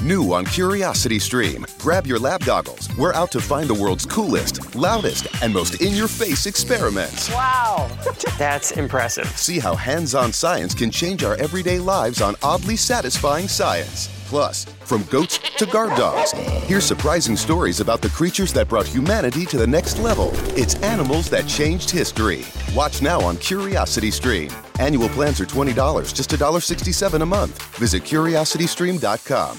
New on Curiosity Stream. Grab your lab goggles. We're out to find the world's coolest, loudest, and most in-your-face experiments. Wow, that's impressive. See how hands-on science can change our everyday lives on oddly satisfying science. Plus, from goats to guard dogs, here's surprising stories about the creatures that brought humanity to the next level. It's animals that changed history. Watch now on Curiosity Stream. Annual plans are $20, just $1.67 a month. Visit curiositystream.com.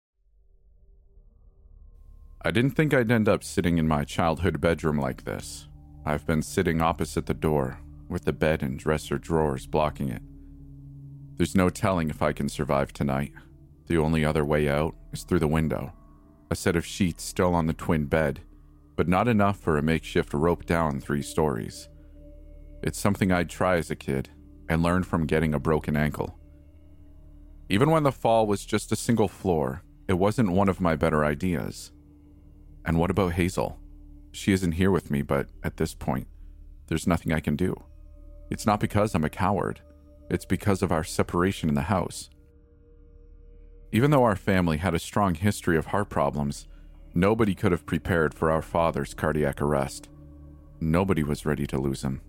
I didn't think I'd end up sitting in my childhood bedroom like this. I've been sitting opposite the door, with the bed and dresser drawers blocking it. There's no telling if I can survive tonight. The only other way out is through the window. A set of sheets still on the twin bed, but not enough for a makeshift rope down 3 stories. It's something I'd try as a kid, and learned from getting a broken ankle. Even when the fall was just a single floor, it wasn't one of my better ideas. And what about Hazel? She isn't here with me, but at this point, there's nothing I can do. It's not because I'm a coward. It's because of our separation in the house. Even though our family had a strong history of heart problems, nobody could have prepared for our father's cardiac arrest. Nobody was ready to lose him.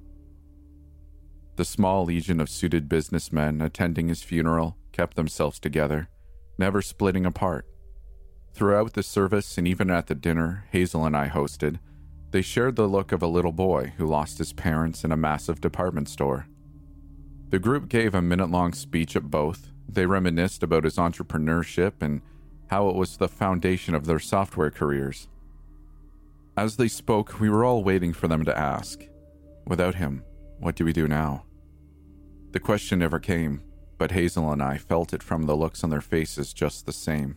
The small legion of suited businessmen attending his funeral kept themselves together, never splitting apart. Throughout the service and even at the dinner Hazel and I hosted, they shared the look of a little boy who lost his parents in a massive department store. The group gave a minute-long speech at both. They reminisced about his entrepreneurship and how it was the foundation of their software careers. As they spoke, we were all waiting for them to ask, "Without him, what do we do now?" The question never came, but Hazel and I felt it from the looks on their faces just the same.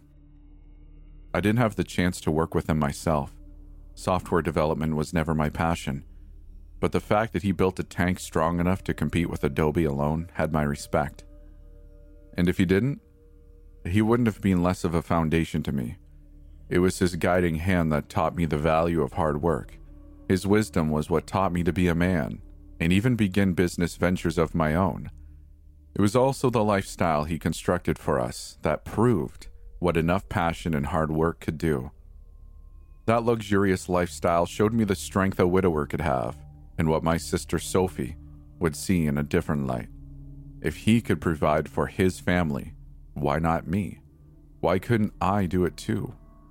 I didn't have the chance to work with him myself. Software development was never my passion, but the fact that he built a tank strong enough to compete with Adobe alone had my respect. And if he didn't, he wouldn't have been less of a foundation to me. It was his guiding hand that taught me the value of hard work. His wisdom was what taught me to be a man, and even begin business ventures of my own. It was also the lifestyle he constructed for us that proved what enough passion and hard work could do. That luxurious lifestyle showed me the strength a widower could have, and what my sister Sophie would see in a different light. If he could provide for his family, why not me? Why couldn't I do it too?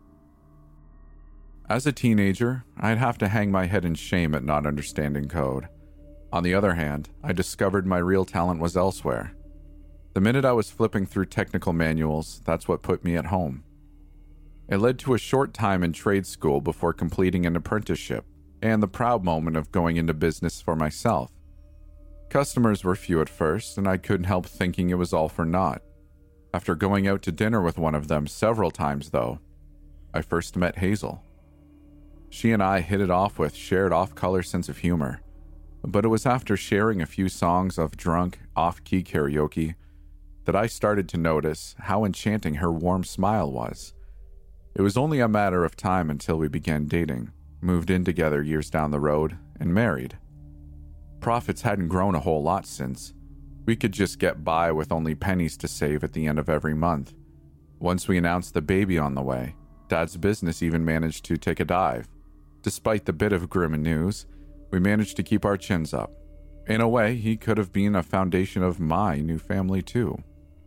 As a teenager, I'd have to hang my head in shame at not understanding code. On the other hand, I discovered my real talent was elsewhere. The minute I was flipping through technical manuals, that's what put me at home. It led to a short time in trade school before completing an apprenticeship, and the proud moment of going into business for myself. Customers were few at first, and I couldn't help thinking it was all for naught. After going out to dinner with one of them several times, though, I first met Hazel. She and I hit it off with shared off-color sense of humor, but it was after sharing a few songs of drunk, off-key karaoke that I started to notice how enchanting her warm smile was. It was only a matter of time until we began dating, moved in together years down the road, and married. Profits hadn't grown a whole lot since. We could just get by with only pennies to save at the end of every month. Once we announced the baby on the way, Dad's business even managed to take a dive. Despite the bit of grim news, we managed to keep our chins up. In a way, he could have been a foundation of my new family too.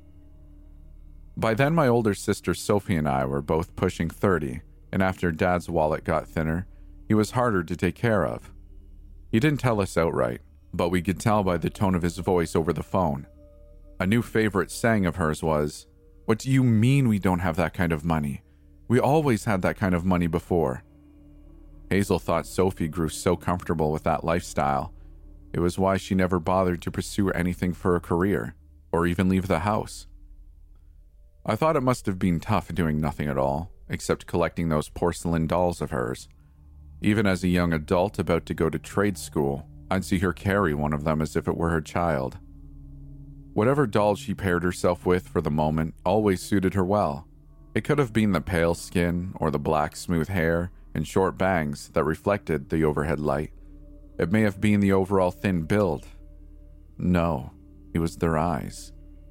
By then, my older sister Sophie and I were both pushing 30, and after Dad's wallet got thinner, he was harder to take care of. He didn't tell us outright, but we could tell by the tone of his voice over the phone. A new favorite saying of hers was, "What do you mean we don't have that kind of money? We always had that kind of money before." Hazel thought Sophie grew so comfortable with that lifestyle. It was why she never bothered to pursue anything for a career, or even leave the house. I thought it must have been tough doing nothing at all, except collecting those porcelain dolls of hers. Even as a young adult about to go to trade school, I'd see her carry one of them as if it were her child. Whatever doll she paired herself with for the moment always suited her well. It could have been the pale skin or the black smooth hair and short bangs that reflected the overhead light. It may have been the overall thin build. No, it was their eyes.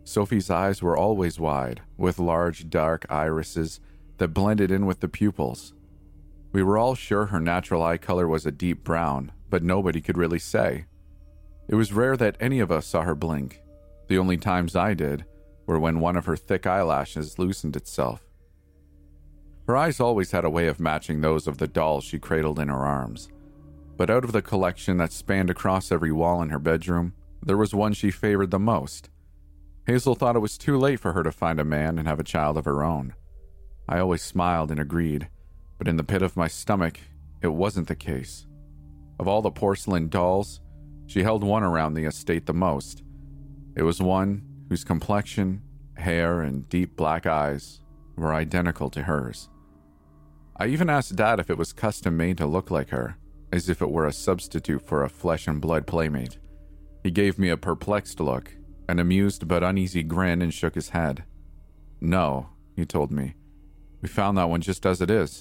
Sophie's eyes were always wide, with large dark irises that blended in with the pupils. We were all sure her natural eye color was a deep brown, but nobody could really say. It was rare that any of us saw her blink. The only times I did were when one of her thick eyelashes loosened itself. Her eyes always had a way of matching those of the dolls she cradled in her arms. But out of the collection that spanned across every wall in her bedroom, there was one she favored the most. Hazel thought it was too late for her to find a man and have a child of her own. I always smiled and agreed, but in the pit of my stomach, it wasn't the case. Of all the porcelain dolls, she held one around the estate the most. It was one whose complexion, hair, and deep black eyes were identical to hers. I even asked Dad if it was custom made to look like her, as if it were a substitute for a flesh and blood playmate. He gave me a perplexed look, an amused but uneasy grin, and shook his head. "No," he told me. "We found that one just as it is."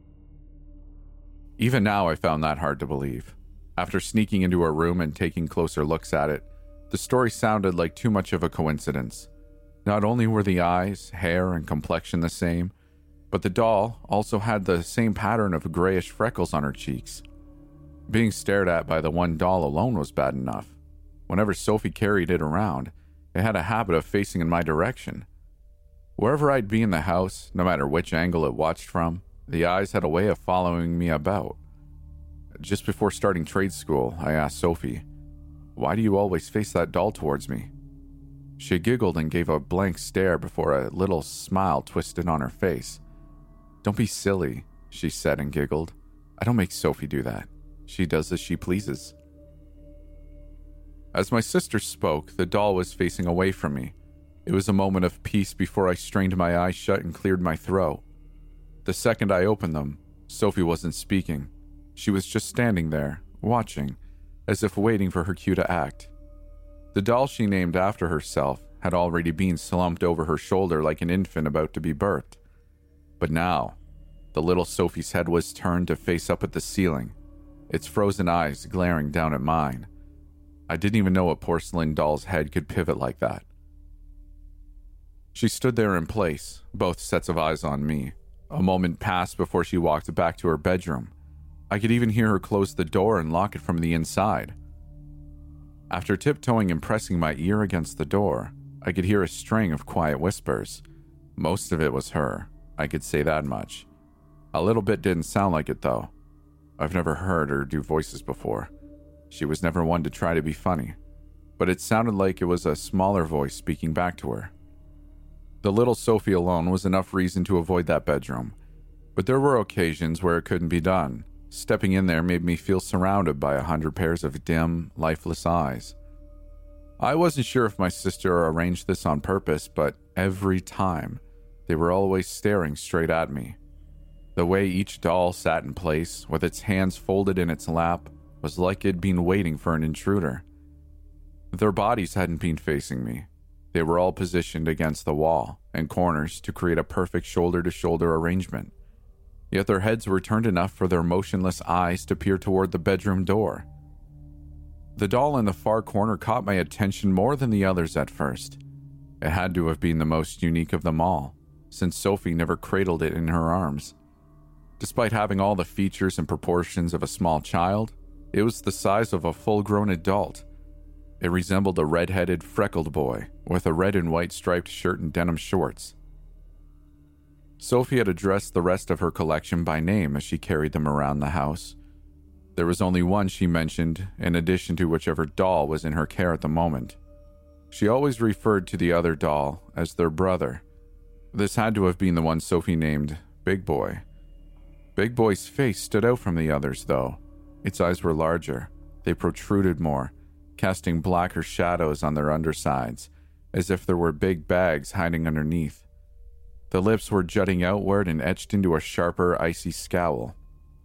Even now I found that hard to believe. After sneaking into her room and taking closer looks at it, the story sounded like too much of a coincidence. Not only were the eyes, hair, and complexion the same, but the doll also had the same pattern of grayish freckles on her cheeks. Being stared at by the one doll alone was bad enough. Whenever Sophie carried it around, it had a habit of facing in my direction. Wherever I'd be in the house, no matter which angle it watched from, the eyes had a way of following me about. Just before starting trade school, I asked Sophie, "Why do you always face that doll towards me?" She giggled and gave a blank stare before a little smile twisted on her face. "Don't be silly," she said and giggled. "I don't make Sophie do that. She does as she pleases." As my sister spoke, the doll was facing away from me. It was a moment of peace before I strained my eyes shut and cleared my throat. The second I opened them, Sophie wasn't speaking. She was just standing there, watching, as if waiting for her cue to act. The doll she named after herself had already been slumped over her shoulder like an infant about to be birthed. But now, the little Sophie's head was turned to face up at the ceiling, its frozen eyes glaring down at mine. I didn't even know a porcelain doll's head could pivot like that. She stood there in place, both sets of eyes on me. A moment passed before she walked back to her bedroom. I could even hear her close the door and lock it from the inside. After tiptoeing and pressing my ear against the door, I could hear a string of quiet whispers. Most of it was her, I could say that much. A little bit didn't sound like it, though. I've never heard her do voices before. She was never one to try to be funny, but it sounded like it was a smaller voice speaking back to her. The little Sophie alone was enough reason to avoid that bedroom, but there were occasions where it couldn't be done. Stepping in there made me feel surrounded by 100 pairs of dim, lifeless eyes. I wasn't sure if my sister arranged this on purpose, but every time, they were always staring straight at me. The way each doll sat in place, with its hands folded in its lap, was like it'd been waiting for an intruder. Their bodies hadn't been facing me. They were all positioned against the wall and corners to create a perfect shoulder-to-shoulder arrangement. Yet their heads were turned enough for their motionless eyes to peer toward the bedroom door. The doll in the far corner caught my attention more than the others at first. It had to have been the most unique of them all, since Sophie never cradled it in her arms. Despite having all the features and proportions of a small child, it was the size of a full-grown adult. It resembled a red-headed, freckled boy with a red and white striped shirt and denim shorts. Sophie had addressed the rest of her collection by name as she carried them around the house. There was only one she mentioned, in addition to whichever doll was in her care at the moment. She always referred to the other doll as their brother. This had to have been the one Sophie named Big Boy. Big Boy's face stood out from the others, though. Its eyes were larger. They protruded more, casting blacker shadows on their undersides, as if there were big bags hiding underneath. The lips were jutting outward and etched into a sharper, icy scowl.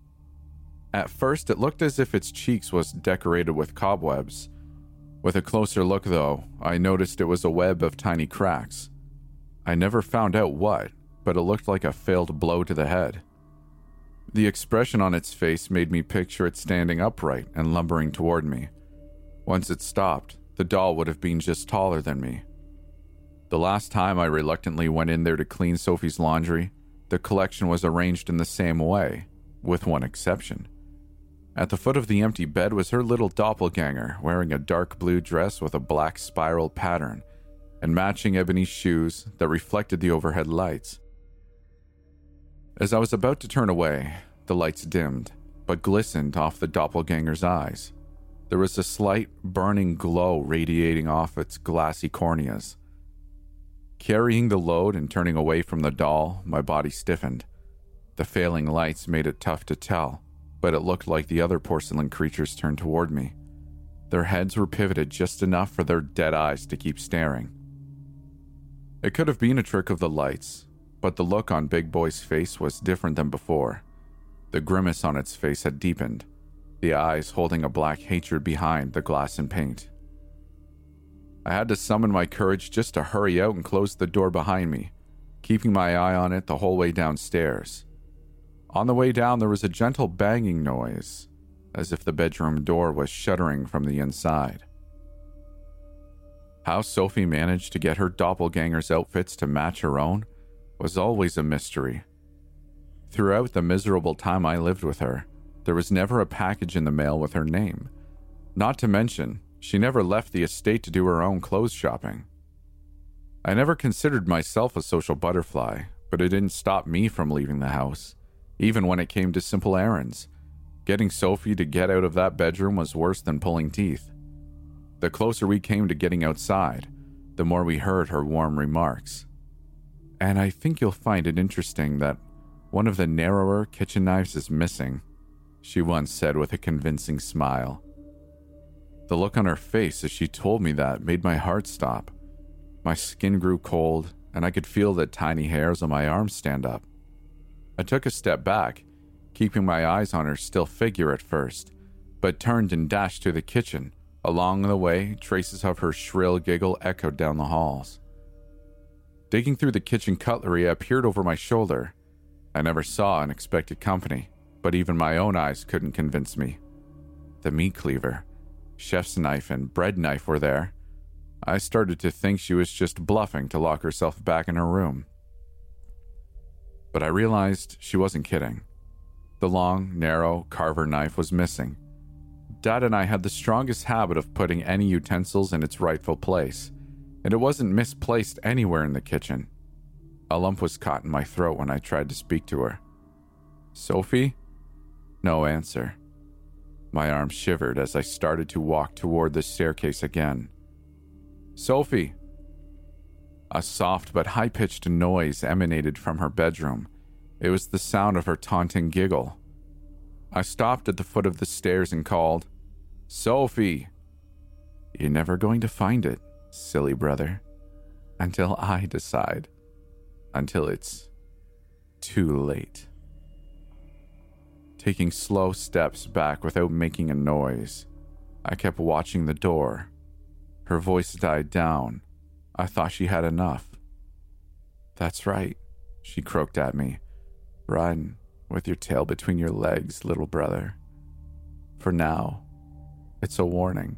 At first, it looked as if its cheeks was decorated with cobwebs. With a closer look, though, I noticed it was a web of tiny cracks. I never found out what, but it looked like a failed blow to the head. The expression on its face made me picture it standing upright and lumbering toward me. Once it stopped, the doll would have been just taller than me. The last time I reluctantly went in there to clean Sophie's laundry, the collection was arranged in the same way, with one exception. At the foot of the empty bed was her little doppelganger, wearing a dark blue dress with a black spiral pattern and matching ebony shoes that reflected the overhead lights. As I was about to turn away, the lights dimmed, but glistened off the doppelganger's eyes. There was a slight burning glow radiating off its glassy corneas. Carrying the load and turning away from the doll, my body stiffened. The failing lights made it tough to tell, but it looked like the other porcelain creatures turned toward me. Their heads were pivoted just enough for their dead eyes to keep staring. It could have been a trick of the lights, but the look on Big Boy's face was different than before. The grimace on its face had deepened, the eyes holding a black hatred behind the glass and paint. I had to summon my courage just to hurry out and close the door behind me, keeping my eye on it the whole way downstairs. On the way down, there was a gentle banging noise, as if the bedroom door was shuddering from the inside. How Sophie managed to get her doppelganger's outfits to match her own was always a mystery. Throughout the miserable time I lived with her, there was never a package in the mail with her name. Not to mention, she never left the estate to do her own clothes shopping. I never considered myself a social butterfly, but it didn't stop me from leaving the house, even when it came to simple errands. Getting Sophie to get out of that bedroom was worse than pulling teeth. The closer we came to getting outside, the more we heard her warm remarks. "And I think you'll find it interesting that one of the narrower kitchen knives is missing," she once said with a convincing smile. The look on her face as she told me that made my heart stop. My skin grew cold, and I could feel the tiny hairs on my arms stand up. I took a step back, keeping my eyes on her still figure at first, but turned and dashed to the kitchen. Along the way, traces of her shrill giggle echoed down the halls. Digging through the kitchen cutlery, I peered over my shoulder. I never saw unexpected company, but even my own eyes couldn't convince me. The meat cleaver, chef's knife, and bread knife were there. I started to think she was just bluffing to lock herself back in her room. But I realized she wasn't kidding. The long, narrow carver knife was missing. Dad and I had the strongest habit of putting any utensils in its rightful place, and it wasn't misplaced anywhere in the kitchen. A lump was caught in my throat when I tried to speak to her. "Sophie?" No answer. My arm shivered as I started to walk toward the staircase again. "Sophie!" A soft but high-pitched noise emanated from her bedroom. It was the sound of her taunting giggle. I stopped at the foot of the stairs and called, "Sophie!" "You're never going to find it, silly brother. Until I decide. Until it's too late." Taking slow steps back without making a noise, I kept watching the door. Her voice died down. I thought she had enough. "That's right," she croaked at me. "Run with your tail between your legs, little brother. For now, it's a warning."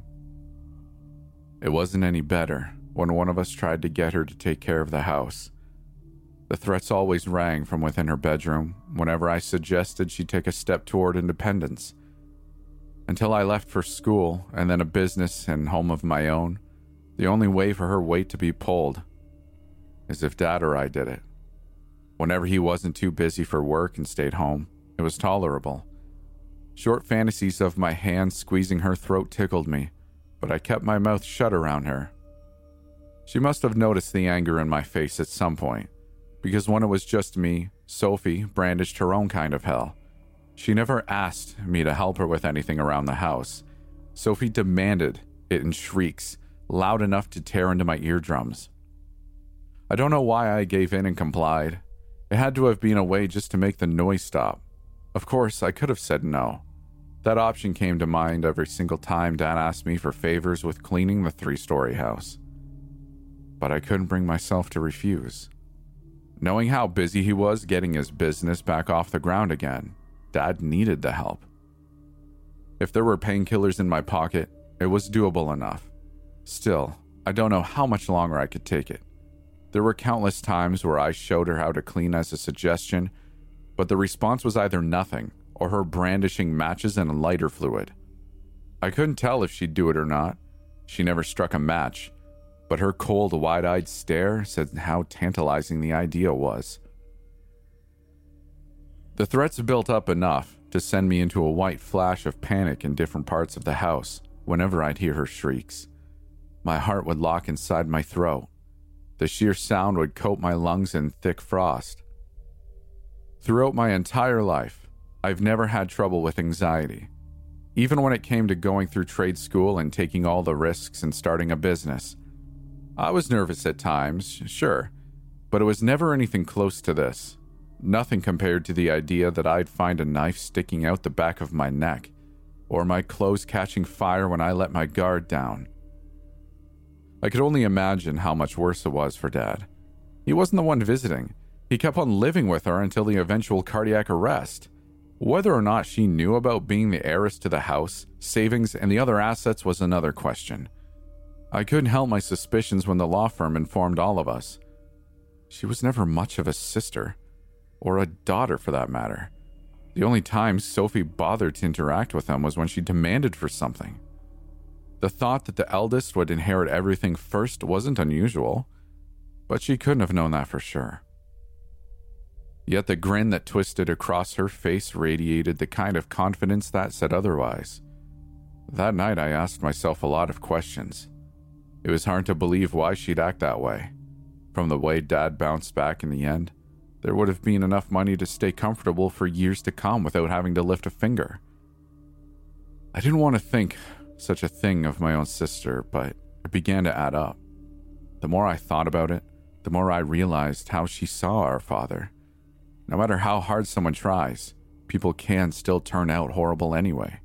It wasn't any better when one of us tried to get her to take care of the house. The threats always rang from within her bedroom whenever I suggested she take a step toward independence. Until I left for school and then a business and home of my own, the only way for her weight to be pulled is if Dad or I did it. Whenever he wasn't too busy for work and stayed home, it was tolerable. Short fantasies of my hands squeezing her throat tickled me, but I kept my mouth shut around her. She must have noticed the anger in my face at some point, because when it was just me, Sophie brandished her own kind of hell. She never asked me to help her with anything around the house. Sophie demanded it in shrieks, loud enough to tear into my eardrums. I don't know why I gave in and complied. It had to have been a way just to make the noise stop. Of course, I could have said no. That option came to mind every single time Dad asked me for favors with cleaning the 3-story house. But I couldn't bring myself to refuse. Knowing how busy he was getting his business back off the ground again, Dad needed the help. If there were painkillers in my pocket, it was doable enough. Still, I don't know how much longer I could take it. There were countless times where I showed her how to clean as a suggestion, but the response was either nothing or her brandishing matches and a lighter fluid. I couldn't tell if she'd do it or not. She never struck a match, but her cold, wide-eyed stare said how tantalizing the idea was. The threats built up enough to send me into a white flash of panic in different parts of the house whenever I'd hear her shrieks. My heart would lock inside my throat. The sheer sound would coat my lungs in thick frost. Throughout my entire life, I've never had trouble with anxiety. Even when it came to going through trade school and taking all the risks and starting a business. I was nervous at times, sure, but it was never anything close to this. Nothing compared to the idea that I'd find a knife sticking out the back of my neck, or my clothes catching fire when I let my guard down. I could only imagine how much worse it was for Dad. He wasn't the one visiting. He kept on living with her until the eventual cardiac arrest. Whether or not she knew about being the heiress to the house, savings, and the other assets was another question. I couldn't help my suspicions when the law firm informed all of us. She was never much of a sister, or a daughter for that matter. The only time Sophie bothered to interact with them was when she demanded for something. The thought that the eldest would inherit everything first wasn't unusual, but she couldn't have known that for sure. Yet the grin that twisted across her face radiated the kind of confidence that said otherwise. That night I asked myself a lot of questions. It was hard to believe why she'd act that way. From the way Dad bounced back in the end, there would have been enough money to stay comfortable for years to come without having to lift a finger. I didn't want to think such a thing of my own sister, but it began to add up. The more I thought about it, the more I realized how she saw our father. No matter how hard someone tries, people can still turn out horrible anyway.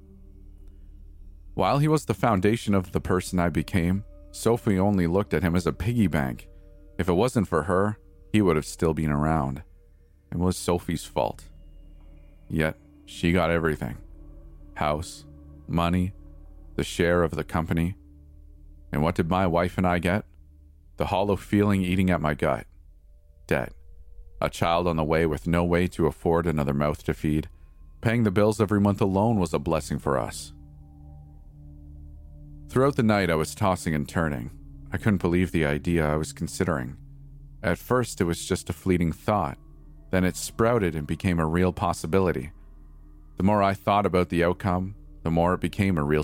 While he was the foundation of the person I became, Sophie only looked at him as a piggy bank. If it wasn't for her, he would have still been around. It was Sophie's fault. Yet, she got everything. House, money, the share of the company. And what did my wife and I get? The hollow feeling eating at my gut. Debt. A child on the way with no way to afford another mouth to feed. Paying the bills every month alone was a blessing for us. Throughout the night, I was tossing and turning. I couldn't believe the idea I was considering. At first, it was just a fleeting thought. Then it sprouted and became a real possibility. The more I thought about the outcome, the more it became a real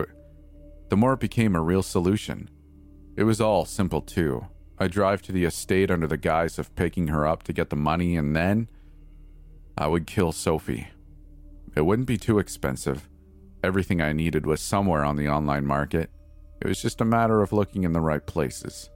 solution. It was all simple too. I drive to the estate under the guise of picking her up to get the money, and then I would kill Sophie. It wouldn't be too expensive. Everything I needed was somewhere on the online market. It was just a matter of looking in the right places.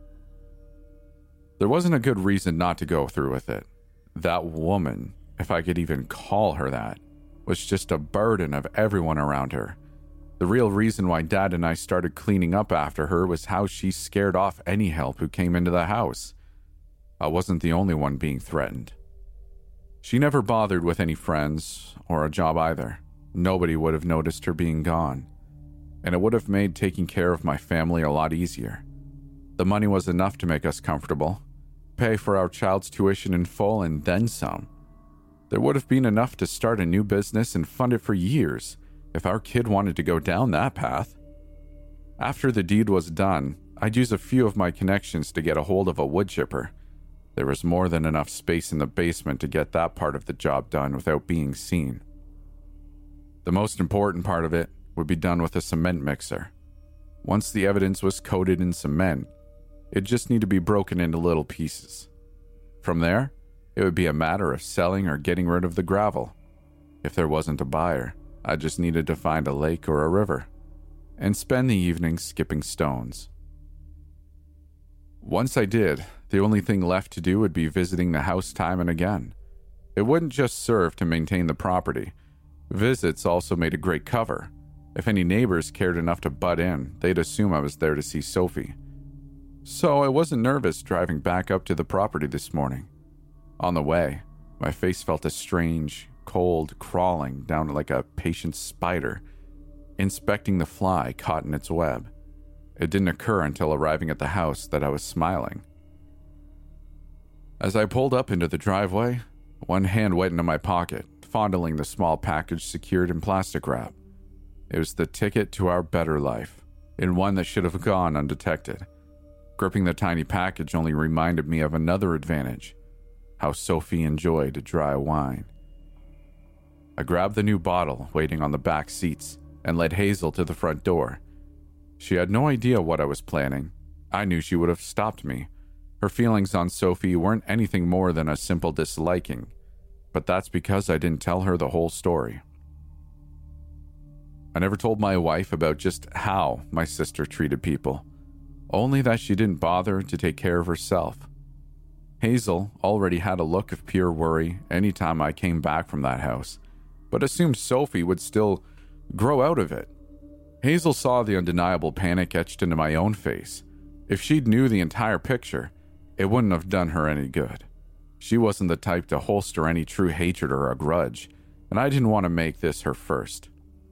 There wasn't a good reason not to go through with it. That woman, if I could even call her that, was just a burden of everyone around her. The real reason why Dad and I started cleaning up after her was how she scared off any help who came into the house. I wasn't the only one being threatened. She never bothered with any friends or a job either. Nobody would have noticed her being gone, and it would have made taking care of my family a lot easier. The money was enough to make us comfortable, pay for our child's tuition in full, and then some. There would have been enough to start a new business and fund it for years if our kid wanted to go down that path. After the deed was done, I'd use a few of my connections to get a hold of a wood chipper. There was more than enough space in the basement to get that part of the job done without being seen. The most important part of it would be done with a cement mixer. Once the evidence was coated in cement, it just needed to be broken into little pieces. From there, it would be a matter of selling or getting rid of the gravel. If there wasn't a buyer, I just needed to find a lake or a river and spend the evening skipping stones. Once I did, the only thing left to do would be visiting the house time and again. It wouldn't just serve to maintain the property. Visits also made a great cover. If any neighbors cared enough to butt in, they'd assume I was there to see Sophie. So I wasn't nervous driving back up to the property this morning. On the way, my face felt a strange, cold crawling down like a patient spider, inspecting the fly caught in its web. It didn't occur until arriving at the house that I was smiling. As I pulled up into the driveway, one hand went into my pocket, fondling the small package secured in plastic wrap. It was the ticket to our better life, and one that should have gone undetected. Gripping the tiny package only reminded me of another advantage, how Sophie enjoyed dry wine. I grabbed the new bottle waiting on the back seats and led Hazel to the front door. She had no idea what I was planning. I knew she would have stopped me. Her feelings on Sophie weren't anything more than a simple disliking, but that's because I didn't tell her the whole story. I never told my wife about just how my sister treated people, only that she didn't bother to take care of herself. Hazel already had a look of pure worry anytime I came back from that house, but assumed Sophie would still grow out of it. Hazel saw the undeniable panic etched into my own face. If she'd knew the entire picture, it wouldn't have done her any good. She wasn't the type to holster any true hatred or a grudge, and I didn't want to make this her first.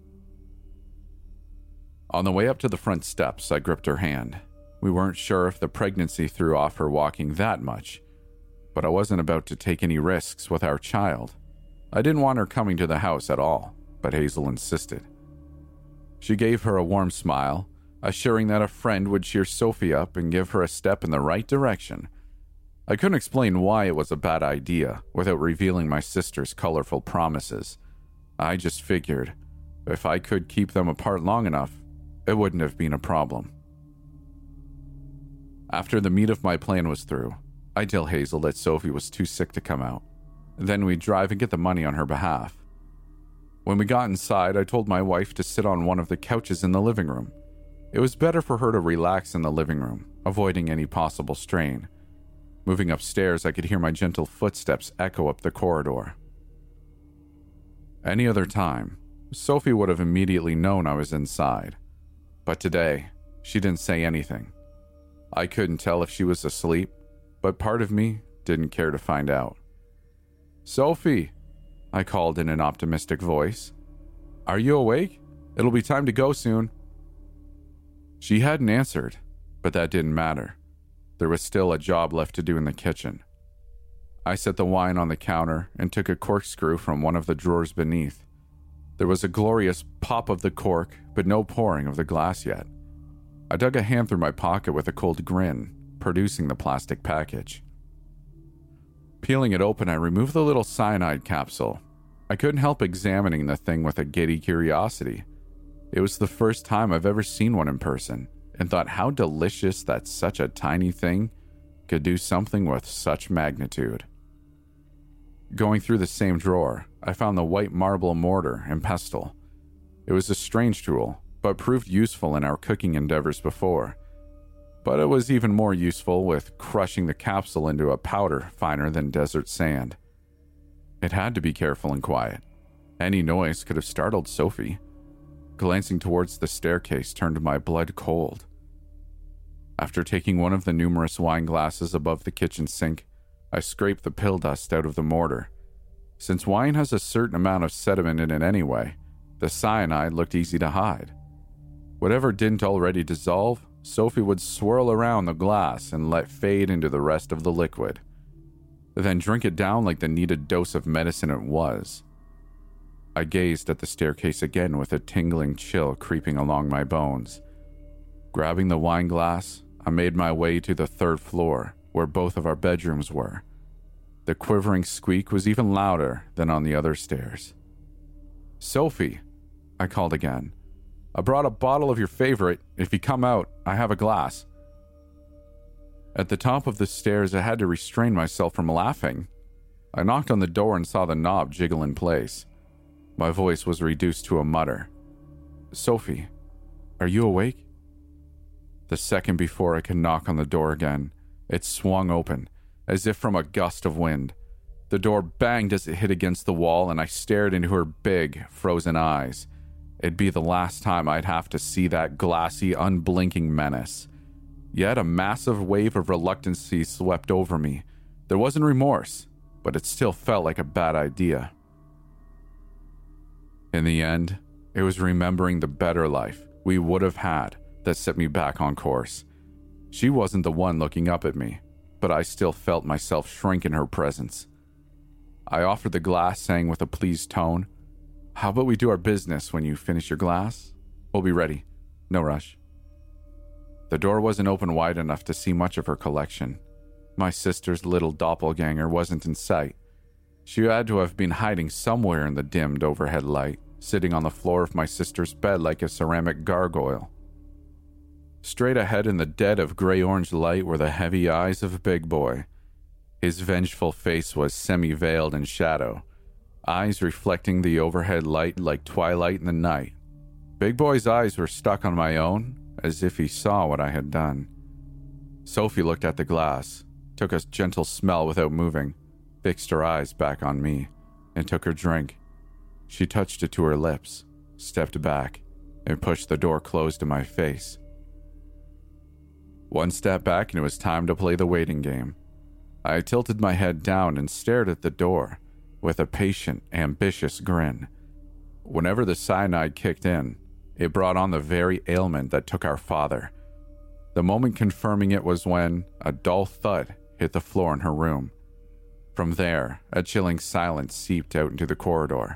On the way up to the front steps, I gripped her hand. We weren't sure if the pregnancy threw off her walking that much, but I wasn't about to take any risks with our child. I didn't want her coming to the house at all, but Hazel insisted. She gave her a warm smile, assuring that a friend would cheer Sophie up and give her a step in the right direction. I couldn't explain why it was a bad idea without revealing my sister's colorful promises. I just figured if I could keep them apart long enough, it wouldn't have been a problem. After the meat of my plan was through, I tell Hazel that Sophie was too sick to come out. Then we'd drive and get the money on her behalf. When we got inside, I told my wife to sit on one of the couches in the living room. It was better for her to relax in the living room, avoiding any possible strain. Moving upstairs, I could hear my gentle footsteps echo up the corridor. Any other time, Sophie would have immediately known I was inside. But today, she didn't say anything. I couldn't tell if she was asleep, but part of me didn't care to find out. "Sophie," I called in an optimistic voice. "Are you awake? It'll be time to go soon." She hadn't answered, but that didn't matter. There was still a job left to do in the kitchen. I set the wine on the counter and took a corkscrew from one of the drawers beneath. There was a glorious pop of the cork, but no pouring of the glass yet. I dug a hand through my pocket with a cold grin, producing the plastic package. Peeling it open, I removed the little cyanide capsule. I couldn't help examining the thing with a giddy curiosity. It was the first time I've ever seen one in person, and thought how delicious that such a tiny thing could do something with such magnitude. Going through the same drawer, I found the white marble mortar and pestle. It was a strange tool, but proved useful in our cooking endeavors before. But it was even more useful with crushing the capsule into a powder finer than desert sand. It had to be careful and quiet. Any noise could have startled Sophie. Glancing towards the staircase turned my blood cold. After taking one of the numerous wine glasses above the kitchen sink, I scraped the pill dust out of the mortar. Since wine has a certain amount of sediment in it anyway, the cyanide looked easy to hide. Whatever didn't already dissolve, Sophie would swirl around the glass and let fade into the rest of the liquid, then drink it down like the needed dose of medicine it was. I gazed at the staircase again with a tingling chill creeping along my bones. Grabbing the wine glass, I made my way to the third floor, where both of our bedrooms were. The quivering squeak was even louder than on the other stairs. "Sophie," I called again. "I brought a bottle of your favorite. If you come out, I have a glass." At the top of the stairs, I had to restrain myself from laughing. I knocked on the door and saw the knob jiggle in place. My voice was reduced to a mutter. "Sophie, are you awake?" The second before I could knock on the door again, it swung open, as if from a gust of wind. The door banged as it hit against the wall, and I stared into her big, frozen eyes. It'd be the last time I'd have to see that glassy, unblinking menace. Yet a massive wave of reluctancy swept over me. There wasn't remorse, but it still felt like a bad idea. In the end, it was remembering the better life we would have had that set me back on course. She wasn't the one looking up at me. but I still felt myself shrink in her presence. I offered the glass, saying with a pleased tone, "How about we do our business when you finish your glass? We'll be ready. No rush." The door wasn't open wide enough to see much of her collection. My sister's little doppelganger wasn't in sight. She had to have been hiding somewhere in the dimmed overhead light, sitting on the floor of my sister's bed like a ceramic gargoyle. Straight ahead in the dead of gray-orange light were the heavy eyes of Big Boy. His vengeful face was semi-veiled in shadow, eyes reflecting the overhead light like twilight in the night. Big Boy's eyes were stuck on my own, as if he saw what I had done. Sophie looked at the glass, took a gentle smell without moving, fixed her eyes back on me, and took her drink. She touched it to her lips, stepped back, and pushed the door closed in my face. One step back and it was time to play the waiting game. I tilted my head down and stared at the door with a patient, ambitious grin. Whenever the cyanide kicked in, it brought on the very ailment that took our father. The moment confirming it was when a dull thud hit the floor in her room. From there, a chilling silence seeped out into the corridor.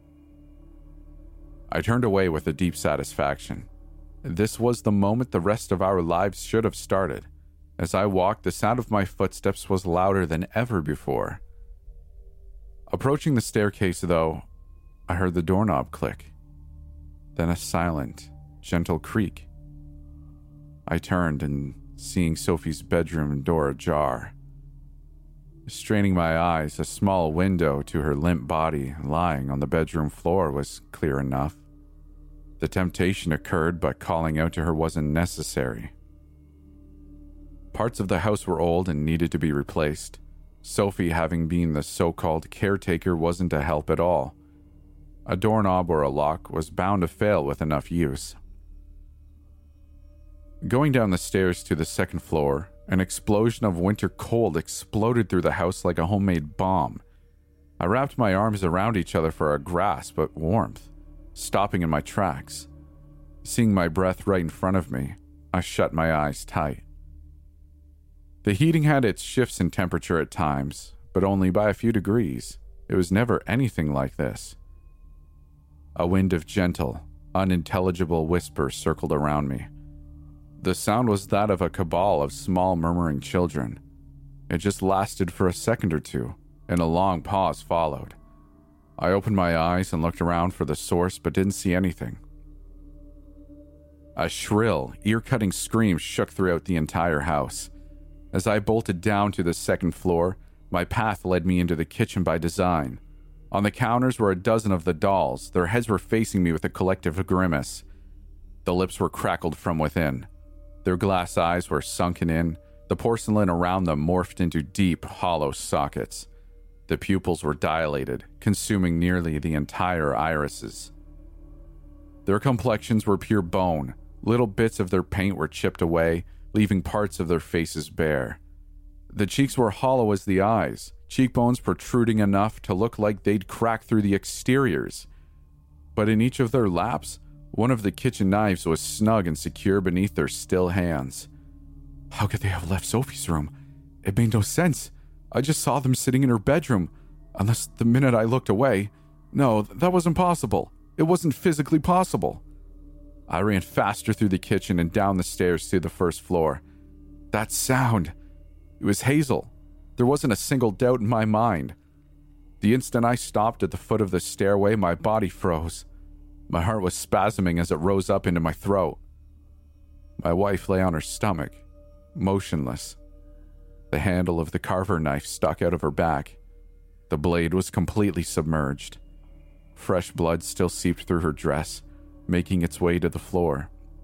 I turned away with a deep satisfaction. This was the moment the rest of our lives should have started. As I walked, the sound of my footsteps was louder than ever before. Approaching the staircase, though, I heard the doorknob click. Then a silent, gentle creak. I turned and, seeing Sophie's bedroom door ajar. Straining my eyes, a small window to her limp body lying on the bedroom floor was clear enough. The temptation occurred, but calling out to her wasn't necessary. Parts of the house were old and needed to be replaced. Sophie, having been the so-called caretaker, wasn't a help at all. A doorknob or a lock was bound to fail with enough use. Going down the stairs to the second floor, an explosion of winter cold exploded through the house like a homemade bomb. I wrapped my arms around each other for a grasp at warmth, stopping in my tracks. Seeing my breath right in front of me, I shut my eyes tight. The heating had its shifts in temperature at times, but only by a few degrees. It was never anything like this. A wind of gentle, unintelligible whispers circled around me. The sound was that of a cabal of small murmuring children. It just lasted for a second or two, and a long pause followed. I opened my eyes and looked around for the source, but didn't see anything. A shrill, ear-cutting scream shook throughout the entire house. As I bolted down to the second floor, my path led me into the kitchen by design. On the counters were a dozen of the dolls. Their heads were facing me with a collective grimace. The lips were crackled from within. Their glass eyes were sunken in. The porcelain around them morphed into deep, hollow sockets. The pupils were dilated, consuming nearly the entire irises. Their complexions were pure bone. Little bits of their paint were chipped away, leaving parts of their faces bare. The cheeks were hollow as the eyes, cheekbones protruding enough to look like they'd crack through the exteriors. But in each of their laps, one of the kitchen knives was snug and secure beneath their still hands. How could they have left Sophie's room? It made no sense. I just saw them sitting in her bedroom. Unless the minute I looked away. No, that wasn't possible. It wasn't physically possible. I ran faster through the kitchen and down the stairs to the first floor. That sound. It was Hazel. There wasn't a single doubt in my mind. The instant I stopped at the foot of the stairway, my body froze. My heart was spasming as it rose up into my throat. My wife lay on her stomach, motionless. The handle of the carver knife stuck out of her back. The blade was completely submerged. Fresh blood still seeped through her dress, making its way to the floor.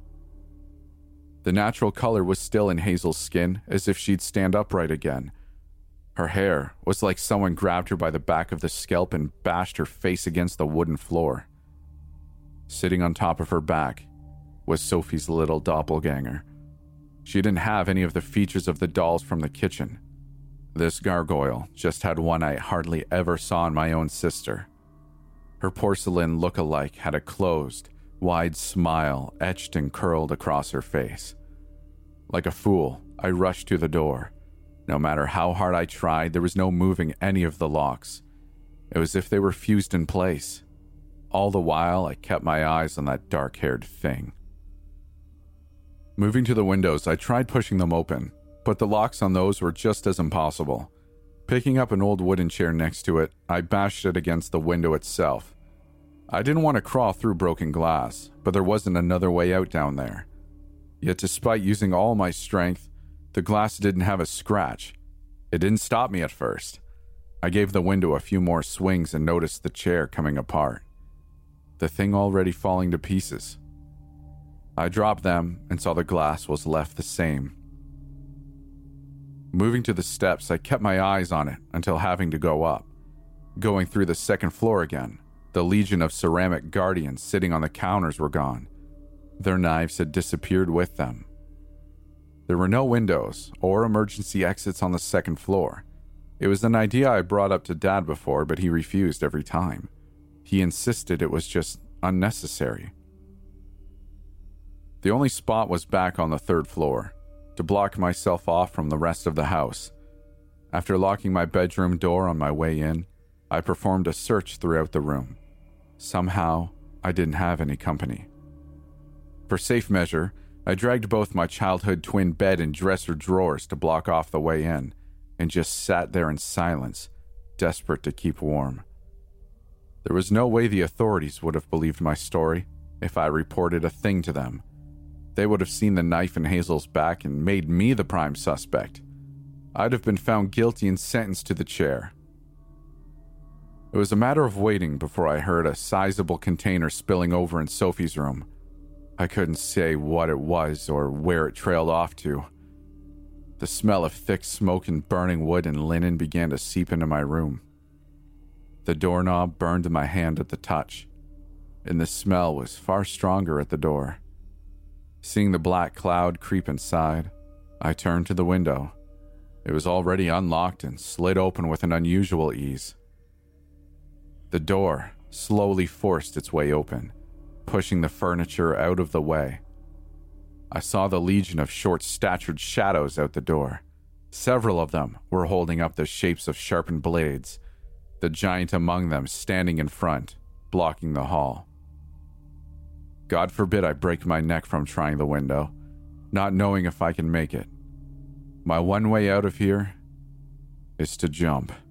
The natural color was still in Hazel's skin, as if she'd stand upright again. Her hair was like someone grabbed her by the back of the scalp and bashed her face against the wooden floor. Sitting on top of her back was Sophie's little doppelganger. She didn't have any of the features of the dolls from the kitchen. This gargoyle just had one I hardly ever saw in my own sister. Her porcelain look-alike had a closed, wide smile etched and curled across her face. Like a fool, I rushed to the door. No matter how hard I tried, there was no moving any of the locks. It was as if they were fused in place. All the while, I kept my eyes on that dark-haired thing. Moving to the windows, I tried pushing them open, but the locks on those were just as impossible. Picking up an old wooden chair next to it, I bashed it against the window itself. I didn't want to crawl through broken glass, but there wasn't another way out down there. Yet despite using all my strength, the glass didn't have a scratch. It didn't stop me at first. I gave the window a few more swings and noticed the chair coming apart. The thing already falling to pieces. I dropped them and saw the glass was left the same. Moving to the steps, I kept my eyes on it until having to go up. Going through the second floor again, the legion of ceramic guardians sitting on the counters were gone. Their knives had disappeared with them. There were no windows or emergency exits on the second floor. It was an idea I brought up to Dad before, but he refused every time. He insisted it was just unnecessary. The only spot was back on the third floor, to block myself off from the rest of the house. After locking my bedroom door on my way in, I performed a search throughout the room. Somehow, I didn't have any company. For safe measure, I dragged both my childhood twin bed and dresser drawers to block off the way in, and just sat there in silence, desperate to keep warm. There was no way the authorities would have believed my story if I reported a thing to them. They would have seen the knife in Hazel's back and made me the prime suspect. I'd have been found guilty and sentenced to the chair. It was a matter of waiting before I heard a sizable container spilling over in Sophie's room. I couldn't say what it was or where it trailed off to. The smell of thick smoke and burning wood and linen began to seep into my room. The doorknob burned in my hand at the touch, and the smell was far stronger at the door. Seeing the black cloud creep inside, I turned to the window. It was already unlocked and slid open with an unusual ease. The door slowly forced its way open, pushing the furniture out of the way. I saw the legion of short-statured shadows out the door. Several of them were holding up the shapes of sharpened blades, the giant among them standing in front, blocking the hall. God forbid I break my neck from trying the window, not knowing if I can make it. My one way out of here is to jump.